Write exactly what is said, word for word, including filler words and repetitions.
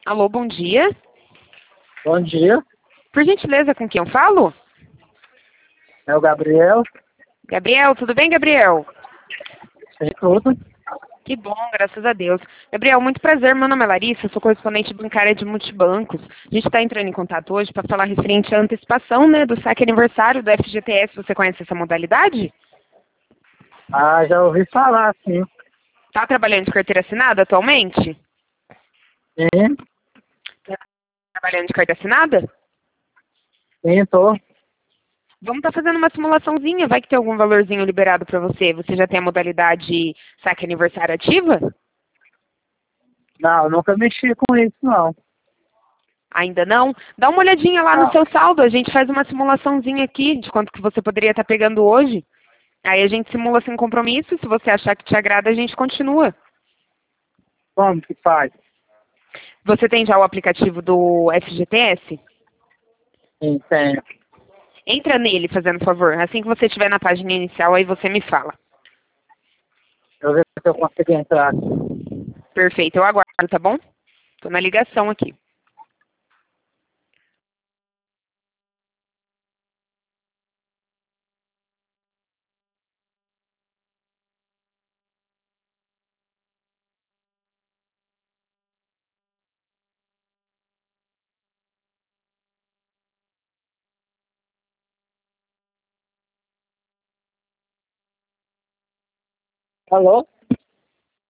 Alô, bom dia. Bom dia, Por gentileza, com quem eu falo? é o Gabriel. Gabriel, tudo bem, Gabriel? Tem tudo. Que bom, graças a Deus. Gabriel, muito prazer. Meu nome é Larissa, sou correspondente bancária de multibancos. A gente está entrando em contato hoje para falar referente à antecipação, né, do saque aniversário do F G T S. Você conhece essa modalidade? Ah, já ouvi falar, sim. Está trabalhando de carteira assinada atualmente? Sim, Tá trabalhando de carteira assinada? sim, tô. Vamos estar fazendo uma simulaçãozinha, vai que tem algum valorzinho liberado para você. Você já tem a modalidade saque aniversário ativa? Não, eu nunca mexi com isso, não. Ainda não? Dá uma olhadinha lá no Não. seu saldo, a gente faz uma simulaçãozinha aqui de quanto que você poderia estar pegando hoje. Aí a gente simula sem compromisso, se você achar que te agrada, a gente continua. Como que faz? Você tem já o aplicativo do F G T S? Sim, tenho. Entra nele, fazendo favor. Assim que você estiver na página inicial, aí você me fala. Deixa eu ver se eu consigo entrar aqui. Perfeito, eu aguardo, tá bom? Tô na ligação aqui. Alô?